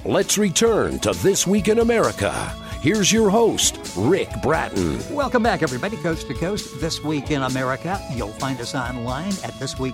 Let's return to This Week in America. Here's your host, Rick Bratton. Welcome back, everybody, coast to coast. This Week in America. You'll find us online at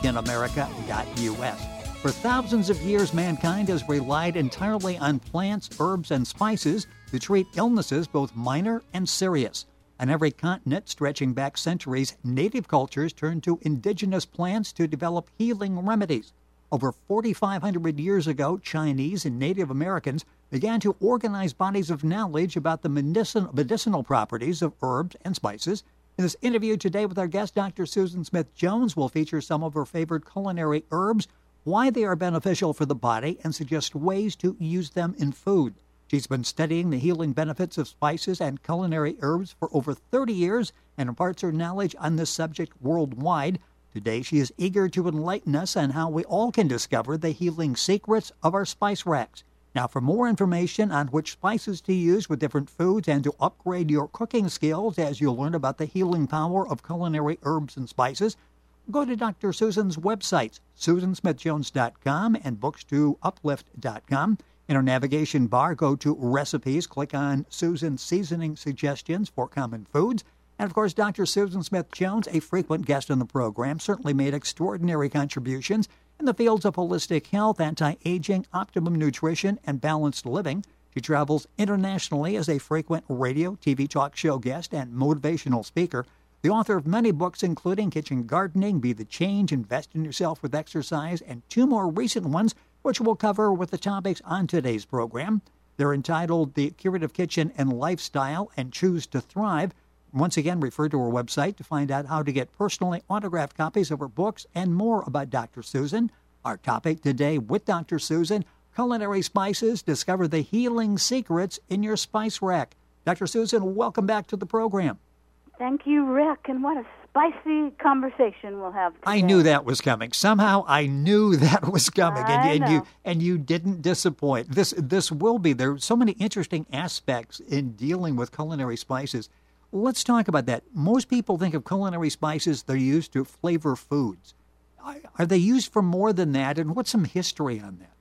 thisweekinamerica.us. For thousands of years, mankind has relied entirely on plants, herbs, and spices to treat illnesses both minor and serious. On every continent, stretching back centuries, native cultures turned to indigenous plants to develop healing remedies. Over 4,500 years ago, Chinese and Native Americans began to organize bodies of knowledge about the medicinal properties of herbs and spices. In this interview today with our guest, Dr. Susan Smith-Jones, will feature some of her favorite culinary herbs, why they are beneficial for the body, and suggest ways to use them in food. She's been studying the healing benefits of spices and culinary herbs for over 30 years and imparts her knowledge on this subject worldwide. Today, she is eager to enlighten us on how we all can discover the healing secrets of our spice racks. Now, for more information on which spices to use with different foods and to upgrade your cooking skills as you learn about the healing power of culinary herbs and spices, go to Dr. Susan's websites, susansmithjones.com and bookstouuplift.com. In our navigation bar, go to Recipes, click on Susan's Seasoning Suggestions for Common Foods. And, of course, Dr. Susan Smith-Jones, a frequent guest on the program, certainly made extraordinary contributions in the fields of holistic health, anti-aging, optimum nutrition, and balanced living. She travels internationally as a frequent radio, TV talk show guest, and motivational speaker. The author of many books, including Kitchen Gardening, Be the Change, Invest in Yourself with Exercise, and two more recent ones, which we'll cover with the topics on today's program. They're entitled The Curative Kitchen and Lifestyle and Choose to Thrive. Once again, refer to her website to find out how to get personally autographed copies of her books and more about Dr. Susan. Our topic today with Dr. Susan, culinary spices. Discover the healing secrets in your spice rack. Dr. Susan, welcome back to the program. Thank you, Rick, and what a spicy conversation we'll have today. I knew that was coming. Somehow I knew that was coming, and you didn't disappoint. This will be. There are so many interesting aspects in dealing with culinary spices. Let's talk about that. Most people think of culinary spices, they're used to flavor foods. Are they used for more than that, and what's some history on that?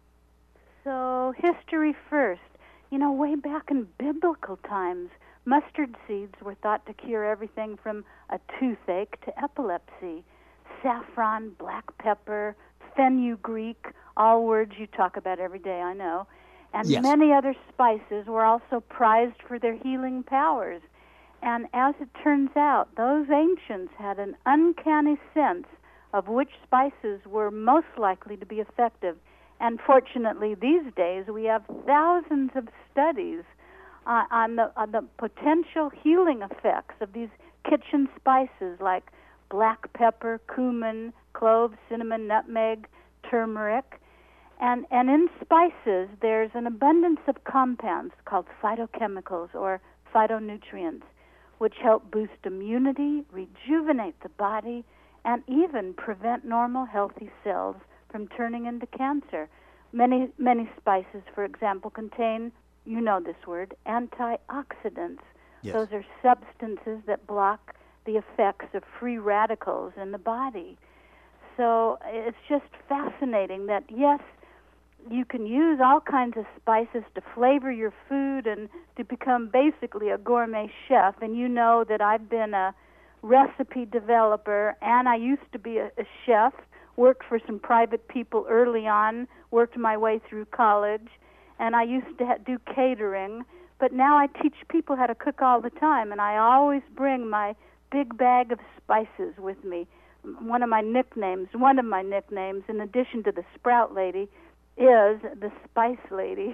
So, history first. Way back in biblical times, mustard seeds were thought to cure everything from a toothache to epilepsy. Saffron, black pepper, fenugreek, all words you talk about every day, I know. And yes, many other spices were also prized for their healing powers. And as it turns out, those ancients had an uncanny sense of which spices were most likely to be effective. And fortunately, these days, we have thousands of studies on the potential healing effects of these kitchen spices like black pepper, cumin, cloves, cinnamon, nutmeg, turmeric. And in spices, there's an abundance of compounds called phytochemicals or phytonutrients, which help boost immunity, rejuvenate the body, and even prevent normal healthy cells from turning into cancer. Many spices, for example, contain, you know this word, antioxidants. Yes. Those are substances that block the effects of free radicals in the body. So it's just fascinating that, yes, you can use all kinds of spices to flavor your food and to become basically a gourmet chef. And you know that I've been a recipe developer, and I used to be a chef, worked for some private people early on, worked my way through college, and I used to do catering. But now I teach people how to cook all the time, and I always bring my big bag of spices with me. One of my nicknames, in addition to the Sprout Lady, is the Spice Lady.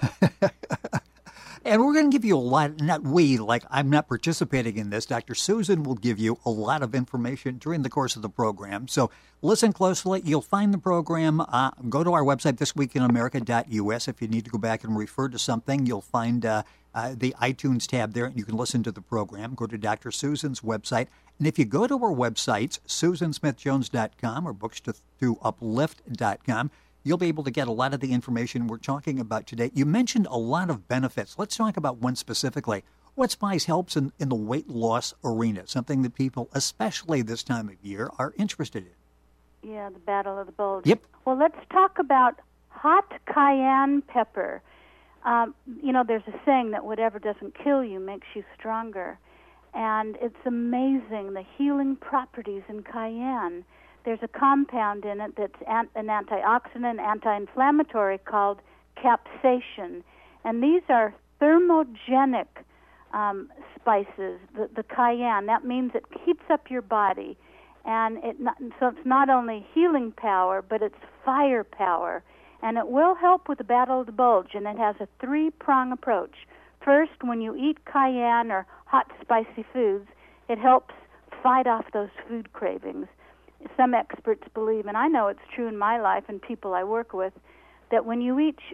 And we're going to give you a lot, I'm not participating in this. Dr. Susan will give you a lot of information during the course of the program. So listen closely. You'll find the program. Go to our website, thisweekinamerica.us. If you need to go back and refer to something, you'll find the iTunes tab there, and you can listen to the program. Go to Dr. Susan's website. And if you go to our websites, susansmithjones.com or bookstouuplift.com, you'll be able to get a lot of the information we're talking about today. You mentioned a lot of benefits. Let's talk about one specifically. What spice helps in the weight loss arena, something that people, especially this time of year, are interested in? Yeah, the battle of the bulge. Yep. Well, let's talk about hot cayenne pepper. There's a saying that whatever doesn't kill you makes you stronger. And it's amazing, the healing properties in cayenne. There's a compound in it that's an antioxidant, anti-inflammatory called capsaicin. And these are thermogenic spices, the cayenne. That means it heats up your body. And so it's not only healing power, but it's fire power. And it will help with the battle of the bulge, and it has a three-prong approach. First, when you eat cayenne or hot, spicy foods, it helps fight off those food cravings. Some experts believe, and I know it's true in my life and people I work with, that when you eat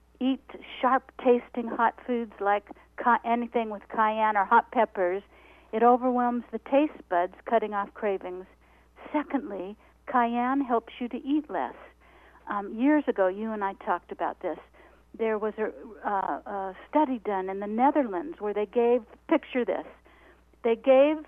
sharp-tasting hot foods like anything with cayenne or hot peppers, it overwhelms the taste buds, cutting off cravings. Secondly, cayenne helps you to eat less. Years ago, you and I talked about this. There was a study done in the Netherlands where they picture this, they gave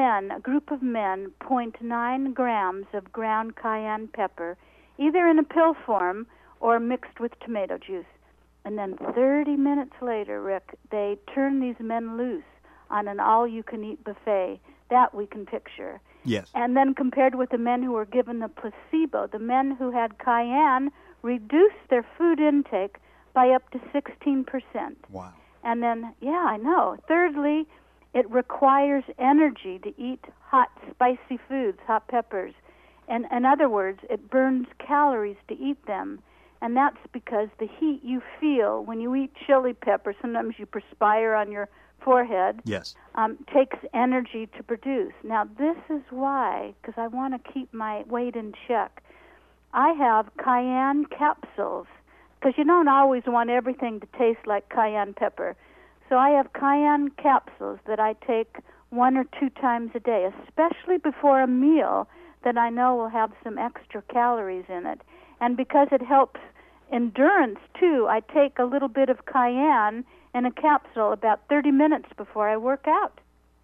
a group of men, 0.9 grams of ground cayenne pepper, either in a pill form or mixed with tomato juice. And then 30 minutes later, Rick, they turned these men loose on an all-you-can-eat buffet. That we can picture. Yes. And then compared with the men who were given the placebo, the men who had cayenne reduced their food intake by up to 16%. Wow. And then, yeah, I know. Thirdly, it requires energy to eat hot, spicy foods, hot peppers. And in other words, it burns calories to eat them. And that's because the heat you feel when you eat chili pepper, sometimes you perspire on your forehead, yes, takes energy to produce. Now, this is why, because I want to keep my weight in check, I have cayenne capsules, because you don't always want everything to taste like cayenne pepper. So I have cayenne capsules that I take 1 or 2 times a day, especially before a meal that I know will have some extra calories in it. And because it helps endurance, too, I take a little bit of cayenne in a capsule about 30 minutes before I work out.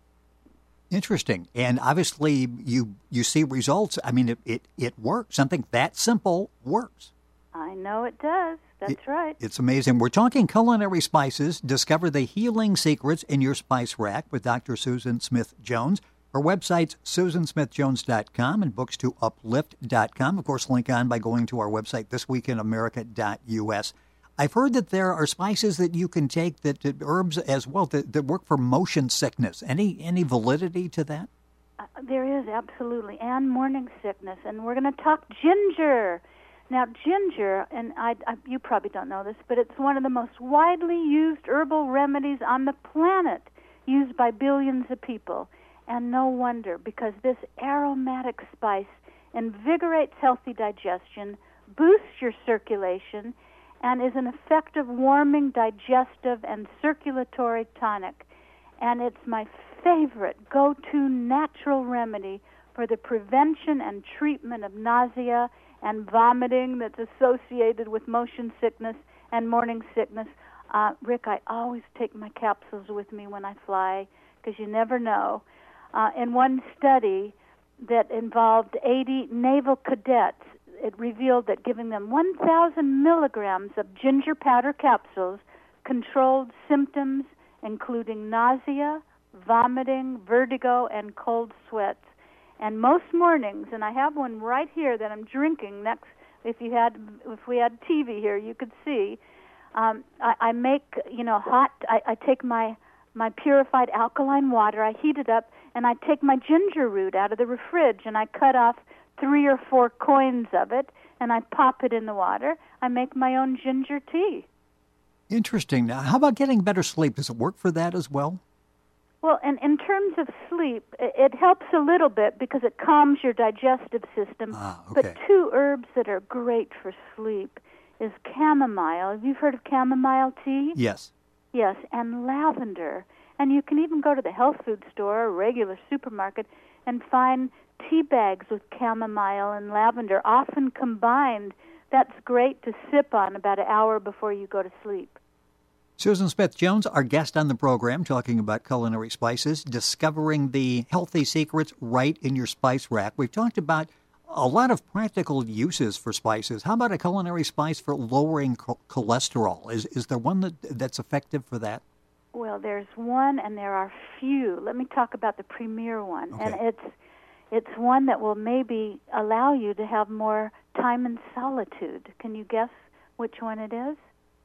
Interesting. And obviously you see results. I mean, it works. Something that simple works. I know it does. That's right. It's amazing. We're talking culinary spices. Discover the healing secrets in your spice rack with Dr. Susan Smith-Jones. Her website's SusanSmithJones.com and books to uplift.com. Of course, link on by going to our website, thisweekinamerica.us. I've heard that there are spices that you can take, that herbs as well, that work for motion sickness. Any validity to that? There is, absolutely, and morning sickness. And we're going to talk ginger. Now, ginger, and you probably don't know this, but it's one of the most widely used herbal remedies on the planet, used by billions of people. And no wonder, because this aromatic spice invigorates healthy digestion, boosts your circulation, and is an effective warming, digestive, and circulatory tonic. And it's my favorite go-to natural remedy for the prevention and treatment of nausea and vomiting that's associated with motion sickness and morning sickness. Rick, I always take my capsules with me when I fly, because you never know. In one study that involved 80 naval cadets, it revealed that giving them 1,000 milligrams of ginger powder capsules controlled symptoms including nausea, vomiting, vertigo, and cold sweats. And most mornings, and I have one right here that I'm drinking next. If we had TV here, you could see. I make hot. I take my purified alkaline water. I heat it up, and I take my ginger root out of the fridge, and I cut off 3 or 4 coins of it, and I pop it in the water. I make my own ginger tea. Interesting. Now, how about getting better sleep? Does it work for that as well? Well, and in terms of sleep, it helps a little bit because it calms your digestive system. Okay. But 2 herbs that are great for sleep is chamomile. Have you heard of chamomile tea? Yes. Yes, and lavender. And you can even go to the health food store or regular supermarket and find tea bags with chamomile and lavender, often combined. That's great to sip on about an hour before you go to sleep. Susan Smith-Jones, our guest on the program, talking about culinary spices, discovering the healthy secrets right in your spice rack. We've talked about a lot of practical uses for spices. How about a culinary spice for lowering cholesterol? Is there one that's effective for that? Well, there's one, and there are few. Let me talk about the premier one, Okay. and it's one that will maybe allow you to have more time in solitude. Can you guess which one it is?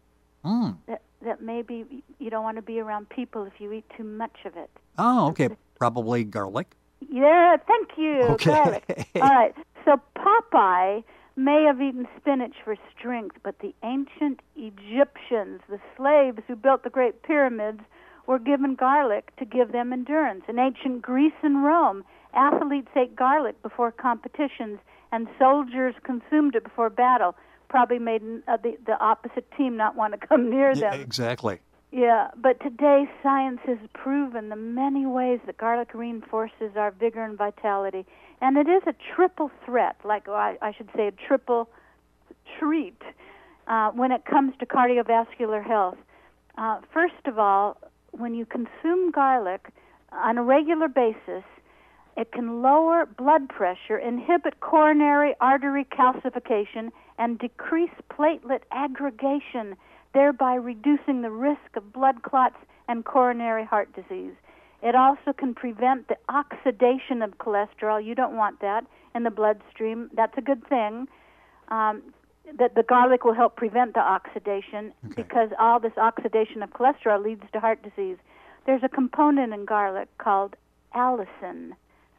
That maybe you don't want to be around people if you eat too much of it. Oh, okay. Probably garlic. Yeah, thank you. Okay. Garlic. All right. So Popeye may have eaten spinach for strength, but the ancient Egyptians, the slaves who built the Great Pyramids, were given garlic to give them endurance. In ancient Greece and Rome, athletes ate garlic before competitions, and soldiers consumed it before battle. Probably made the opposite team not want to come near them. Yeah, exactly. Yeah, but today science has proven the many ways that garlic reinforces our vigor and vitality. And it is a triple threat, I should say a triple treat when it comes to cardiovascular health. First of all, when you consume garlic on a regular basis, it can lower blood pressure, inhibit coronary artery calcification, and decrease platelet aggregation, thereby reducing the risk of blood clots and coronary heart disease. It also can prevent the oxidation of cholesterol. You don't want that in the bloodstream. That's a good thing. That the garlic will help prevent the oxidation because all this oxidation of cholesterol leads to heart disease. There's a component in garlic called allicin,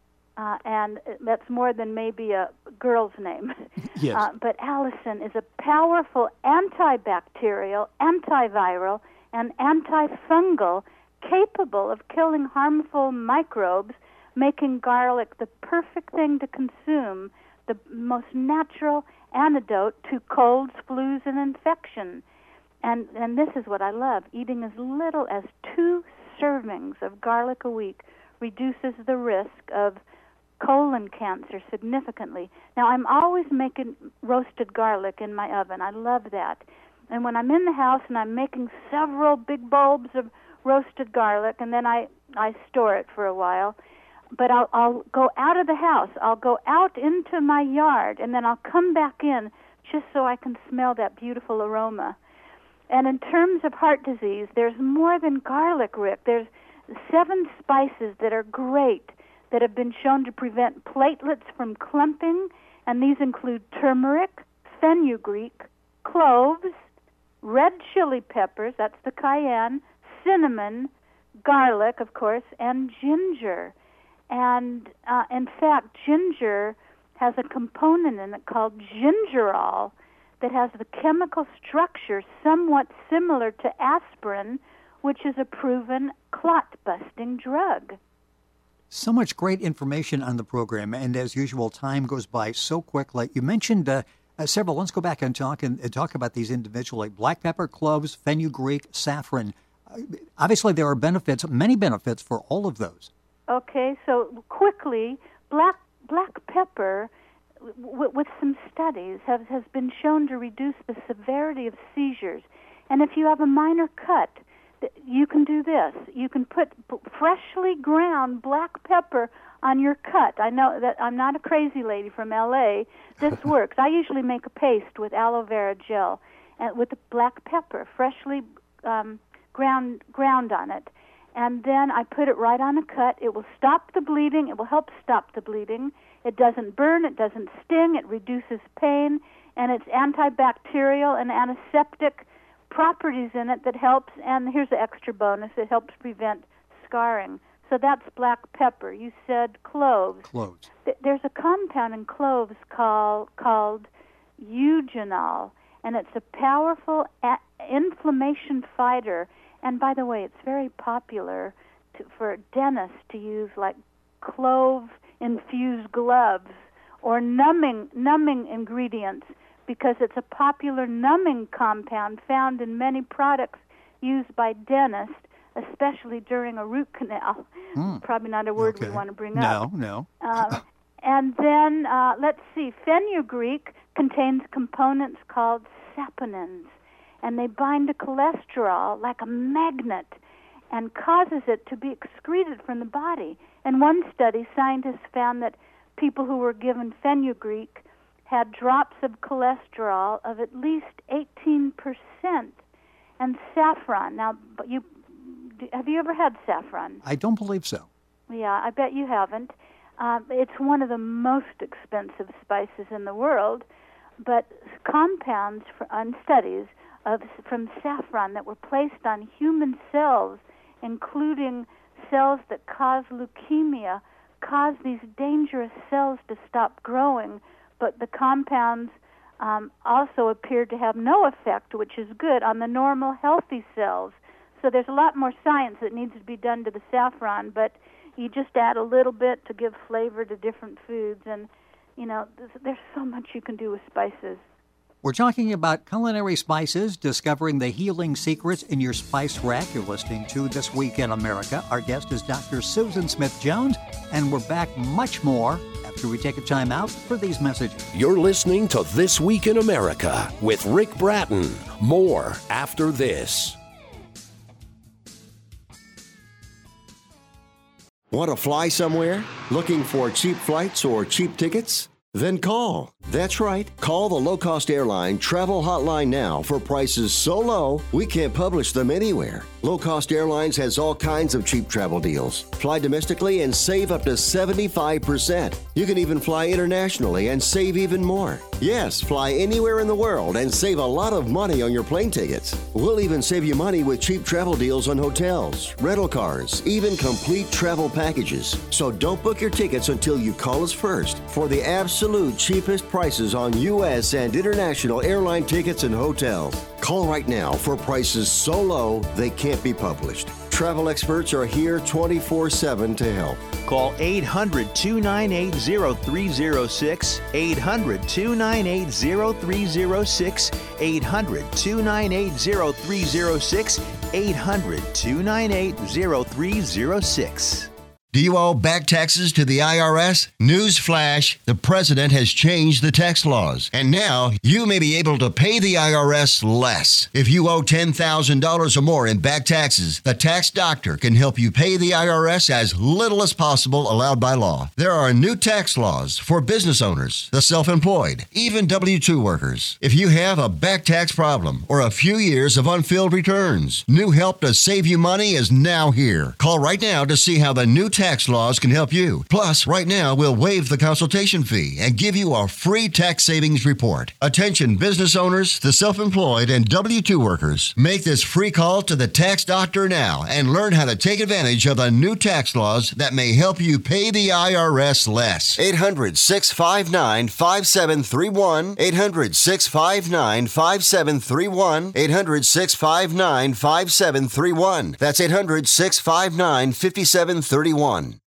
and that's more than maybe a girl's name. Yes. But allicin is a powerful antibacterial, antiviral, and antifungal capable of killing harmful microbes, making garlic the perfect thing to consume, the most natural antidote to colds, flus, and infection. And this is what I love. Eating as little as 2 servings of garlic a week reduces the risk of colon cancer significantly. Now, I'm always making roasted garlic in my oven. I love that. And when I'm in the house and I'm making several big bulbs of roasted garlic, and then I store it for a while, but I'll go out of the house. I'll go out into my yard, and then I'll come back in just so I can smell that beautiful aroma. And in terms of heart disease, there's more than garlic, Rick. There's 7 spices that are great that have been shown to prevent platelets from clumping, and these include turmeric, fenugreek, cloves, red chili peppers, that's the cayenne, cinnamon, garlic, of course, and ginger. And in fact, ginger has a component in it called gingerol that has the chemical structure somewhat similar to aspirin, which is a proven clot-busting drug. So much great information on the program, and as usual, time goes by so quickly. You mentioned several. Let's go back and talk about these individually. Black pepper, cloves, fenugreek, saffron. Obviously, there are benefits, many benefits for all of those. Okay, so quickly, black pepper, with some studies, has been shown to reduce the severity of seizures. And if you have a minor cut, you can do this. You can put freshly ground black pepper on your cut. I know that I'm not a crazy lady from L.A. This works. I usually make a paste with aloe vera gel and with the black pepper, freshly ground on it. And then I put it right on a cut. It will stop the bleeding. It will help stop the bleeding. It doesn't burn. It doesn't sting. It reduces pain. And it's antibacterial and antiseptic properties in it that helps. And here's the extra bonus. It helps prevent scarring. So that's black pepper. You said cloves. Cloves. There's a compound in cloves called eugenol, and it's a powerful inflammation fighter. And by the way, it's very popular for dentists to use like clove-infused gloves or numbing ingredients because it's a popular numbing compound found in many products used by dentists, especially during a root canal. Probably not a word we want to bring up. No. And then, let's see, fenugreek contains components called saponins, and they bind to cholesterol like a magnet and causes it to be excreted from the body. In one study, scientists found that people who were given fenugreek had drops of cholesterol of at least 18%. And saffron. Now, have you ever had saffron? I don't believe so. Yeah, I bet you haven't. It's one of the most expensive spices in the world, but compounds on studies from saffron that were placed on human cells, including cells that cause leukemia, cause these dangerous cells to stop growing, but the compounds also appeared to have no effect, which is good, on the normal healthy cells. So there's a lot more science that needs to be done to the saffron, but you just add a little bit to give flavor to different foods, and, there's so much you can do with spices. We're talking about culinary spices, discovering the healing secrets in your spice rack. You're listening to This Week in America. Our guest is Dr. Susan Smith-Jones, and we're back much more after we take a time out for these messages. You're listening to This Week in America with Rick Bratton. More after this. Want to fly somewhere? Looking for cheap flights or cheap tickets? Then call. That's right. Call the low-cost airline travel hotline now for prices so low we can't publish them anywhere. Low Cost Airlines has all kinds of cheap travel deals. Fly domestically and save up to 75%. You can even fly internationally and save even more. Yes, fly anywhere in the world and save a lot of money on your plane tickets. We'll even save you money with cheap travel deals on hotels, rental cars, even complete travel packages. So don't book your tickets until you call us first for the absolute cheapest prices on U.S. and international airline tickets and hotels. Call right now for prices so low they can't be published. Travel experts are here 24/7 to help. Call 800-298-0306, 800-298-0306, 800-298-0306, 800-298-0306. Do you owe back taxes to the IRS? Newsflash, the president has changed the tax laws, and now you may be able to pay the IRS less. If you owe $10,000 or more in back taxes, the tax doctor can help you pay the IRS as little as possible allowed by law. There are new tax laws for business owners, the self-employed, even W-2 workers. If you have a back tax problem or a few years of unfilled returns, new help to save you money is now here. Call right now to see how the new tax laws can help you. Plus, right now, we'll waive the consultation fee and give you a free tax savings report. Attention business owners, the self-employed, and W-2 workers. Make this free call to the tax doctor now and learn how to take advantage of the new tax laws that may help you pay the IRS less. 800-659-5731. 800-659-5731. 800-659-5731. That's 800-659-5731.